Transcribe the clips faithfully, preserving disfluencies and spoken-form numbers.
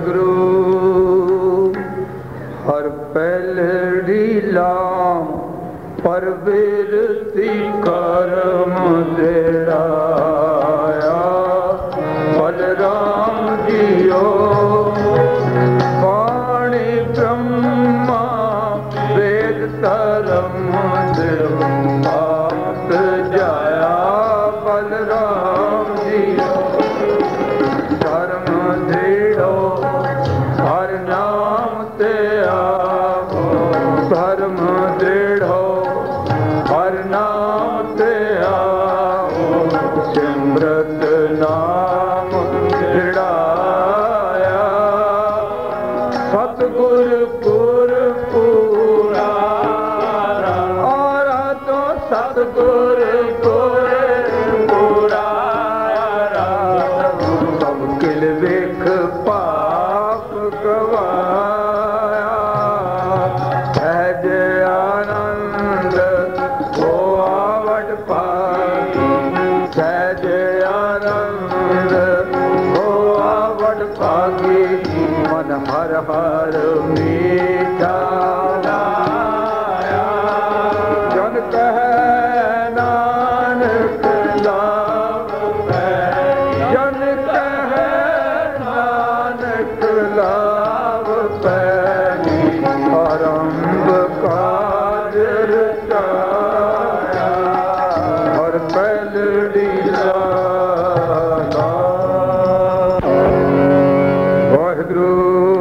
ਵਾਹਿਗੁਰੂ ਹਰ ਪਹਿਲੜੀ ਲਾਮ ਪਰ ਬਿਰਤੀ ਕਰਮ ਦੇੜਾਇਆ ਬਲਰਾਮ ਜੀਓ ਬਾਣੀ ਬ੍ਰਹਮਾ ਵੇਦ ਧਰਮ ਦਿਮਾਤ ਜਾਇਆ ਬਲਰਾਮ ਜੀਓ ਧਰਮ ਦੇੜੋ ਹਰ ਨਾਮ ਤੇ ਆਵੋ ਧਰਮ ਦੇੜੋ ਹਰ ਨਾਮ ਤੇ ਆਵੋ ਸਿਮਰਤ ਨਾਮ ਦੇੜਾਇਆ ਸਤਿਗੁਰ ਪੁਰ ਪੂਰਾ ਆਰਾ ਤੋਂ ਸਤਿਗੁਰ ਪੁਰ ਪੂਰਾ ਸਭ ਕਿਲ ਵੇਖ ਪਾਪ ਗਵਾਇਆ ਸਹਿਜ ਆਨੰਦ ਹੋਆ ਵਡ ਭਾਗੀ ਸਹਿਜ ਆਨੰਦ ਹੋਆ ਵਡ ਭਾਗੀ ਮਨ ਹਰ ਹਰ ਮੀਠਾ ਲਾਇਆ ਜਨ ਕਹਿ ਨਾਨਕ ਲਾਭ ਪੈ ਜਨ ਕਹਿ ਨਾਨਕ ਲਾਭ ਪੈ ਆਰੰਭ ਕਾਜ ਰਚਾਇਆ ਹਰ ਪਹਿਲੜੀ ਲਾਲਾ ਵਾਹਿਗੁਰੂ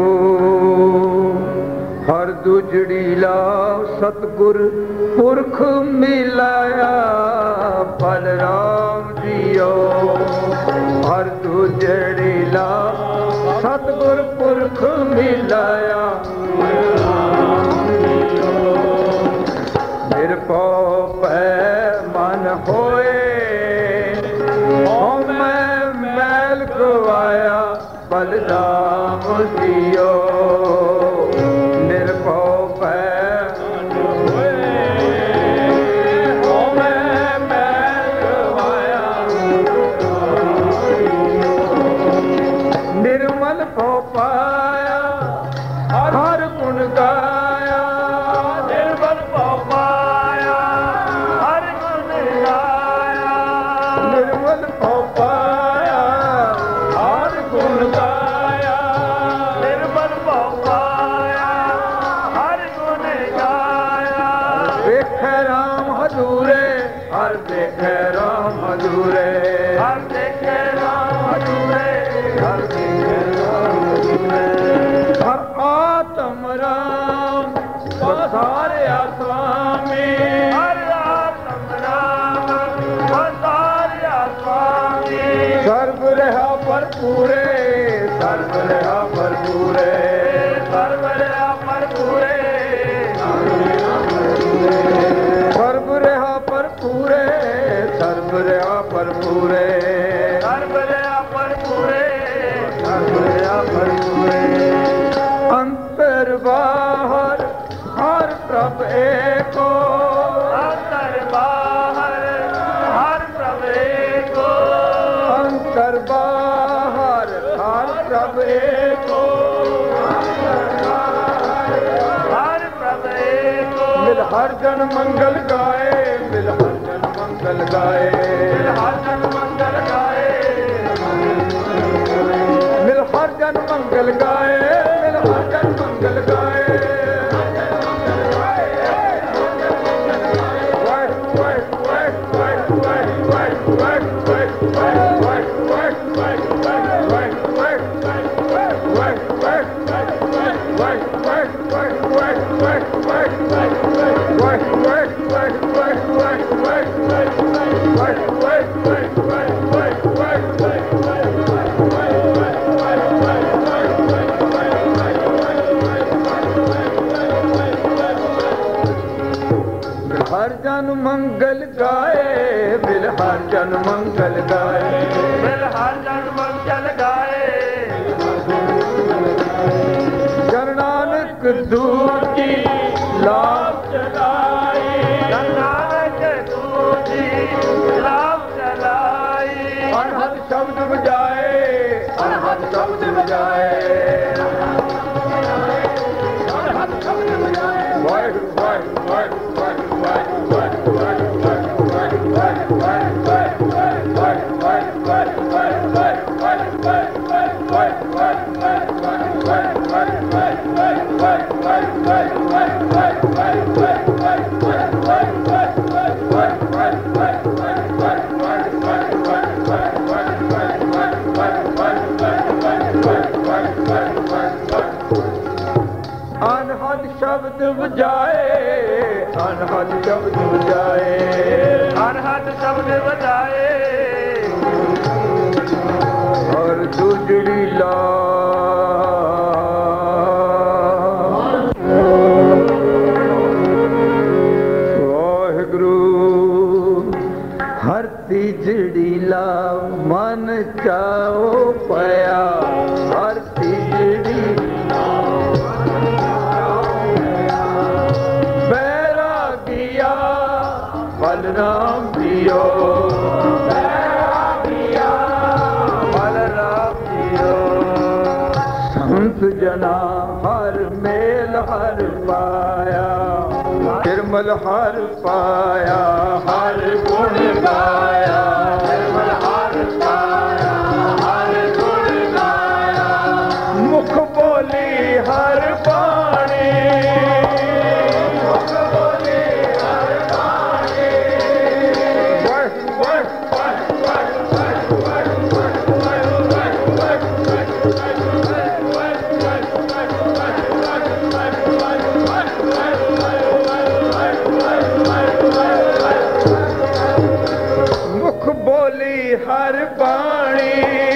ਹਰ ਦੂਜੜੀ ਲਾ ਸਤਿਗੁਰ ਪੁਰਖ ਮਿਲਾਇਆ ਬਲਰਾਮ ਜੀਓ ਹਰ ਦੂਜੜੀ ਲਾ ਸਤਿਗੁਰ ਪੁਰਖ ਮਿਲਾਇਆ ਨਿਰਭਉ ਭੈ ਮਨ ਹੋਏ ਹਉਮੈ ਮੈਲ ਗਵਾਇਆ ਬਲਰਾਮ ਜੀਓ ਨਿਰਭਉ ਭੈ ਮਨ ਹੋਏ ਹਉਮੈ ਮੈਲ ਗਵਾਇਆ ਨਿਰਮਲ ਭਉ ਪਾਇਆ ਹਰ ਗੁਣ ਗਾਇਆ ਨਿਰਮਲ ਭਉ ਪਾਇਆ ਹਰ ਗੁਣ ਗਾਇਆ ਨਿਰਮਲ ਭਉ ਪਾਇਆ ਹਰ ਗੁਣ ਗਾਇਆ ਨਿਰਮਲ ਭਉ ਪਾਇਆ ਹਰ ਗੁਣ ਗਾਇਆ ਵੇਖੈ ਰਾਮ ਹਜ਼ੂਰੇ ਹਰ ਦੇਖੈ ਰਾਮ ਹਜ਼ੂਰੇ ਹਰ ਦੇਖੈ ਰਾਮ ਹਜ਼ੂਰੇ ਹਰ ਦੇਖੈ ਰਾਮ ਹਜ਼ੂਰੇ ਹਰ ਆਤਮ ਰਾਮ ਵਸਾਰਿਆ ਸੁਆਮੀ ਹਰ ਆਤਮ ਰਾਮ ਵਸਾਰਿਆ ਸੁਆਮੀ ਸਰਬ ਰਹਾ ਭਰਪੂਰੇ ਸਰਬ ਰਹਾ ਭਰਪੂਰੇ ਸਰਬ ਰਹਾ ਭਰਪੂਰੇ ਸਰਬ ਰਹਾ ਭਰਪੂਰੇ ਸਰਬ ਰਹਾ ਭਰਪੂਰੇ ਸਰਬ ਰਹਾ ਭਰਪੂਰੇ ਸਰਬ ਰਹਾ ਭਰਪੂਰੇ ਅੰਤਰ ਬਾਹਰ ਹਰ ਪ੍ਰਭ ਏਕੋ ਅੰਤਰ ਬਾਹਰ ਹਰ ਪ੍ਰਭ ਏਕੋ ਅੰਤਰ ਬਾਹਰ ਹਰ ਪ੍ਰਭ ਏਕੋ ਹਰ ਪ੍ਰਭ ਏਕੋ ਮਿਲ ਹਰ ਜਨ ਮੰਗਲ ਗਾਏ ਮਿਲ ਹਰ ਜਨ ਮੰਗਲ ਗਾਏ ਮਿਲ ਹਰ ਜਨ ਮੰਗਲ ਗਾਏ ਮਿਲ ਹਰ ਜਨ ਮੰਗਲ ਗਾਏ ਮਿਲ ਹਰ ਜਨ ਮੰਗਲ ਗਾਏ हर जन मंगल गाए मिल हर जन मंगल गाए मिल हर जन मंगल गाए जन नानक दूजी लाभ चलाई जन नानक दूजी लाभ चलाई अनहद शब्द बजाए अनहद शब्द बजाए अनहद शब्द बजाए अनहद शब्द बजाए अनहद शब्द बजाए और दुजड़ी ला वाहिगुरु हर तीजड़ी ला मन चाओ पया हर तीजड़ी बलराम जियो बलराम जियो संत जना हर मेल हर पाया निर्मल हर पाया हर गुण गाया निर्मल हर पाया हर गुण गाया मुख बोली हर बाणी हर बाणी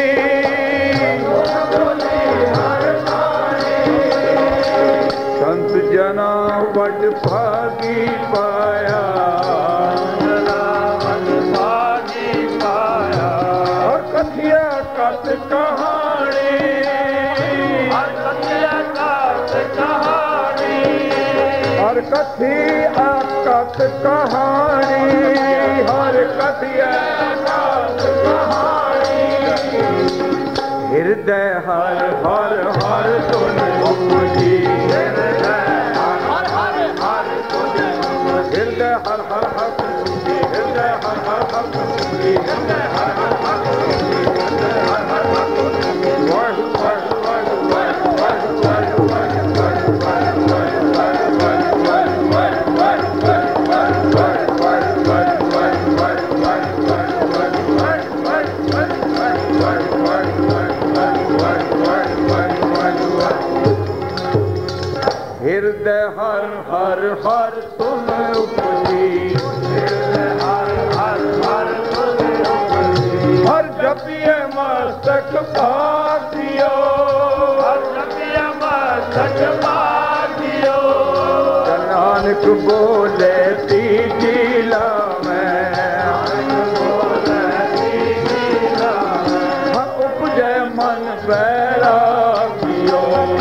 संत जना वड भागी पाया भागी पाया और कथिया कथ कहानी और कथिया कथ कहानी और कथिया कथ कहानी हर कथिया हृदय हर हर हर सुन उपजी हृदय हर हर हर सुन हृदय हर हर हर सुन हृदय हर हर हर सुन हृदय हर हर हर सुन हृदय हर हर हर सुन वाह वाह वाह वाह वाह हृदय हर हर हर तुम उपजी हृदय हर हर हर तुम उपजी हर जपिए मस्तक भागियो हर जपिए मस्तक भागियो नानक बोले तीजी लावे बोले तीजी लावे उपजे मन बैरागियो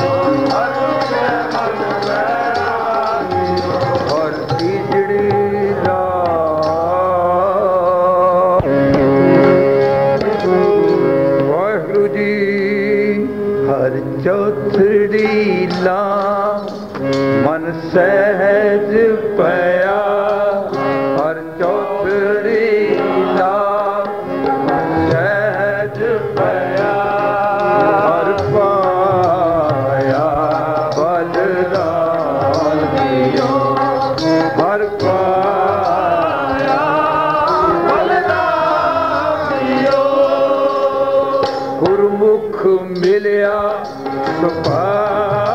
चौथड़ी ला मन सहज पया हर चौथड़ी ला मन सहज पया हर पाया बलराम जियो हर पाया बलराम जियो गुरमुख मिलिया सुपा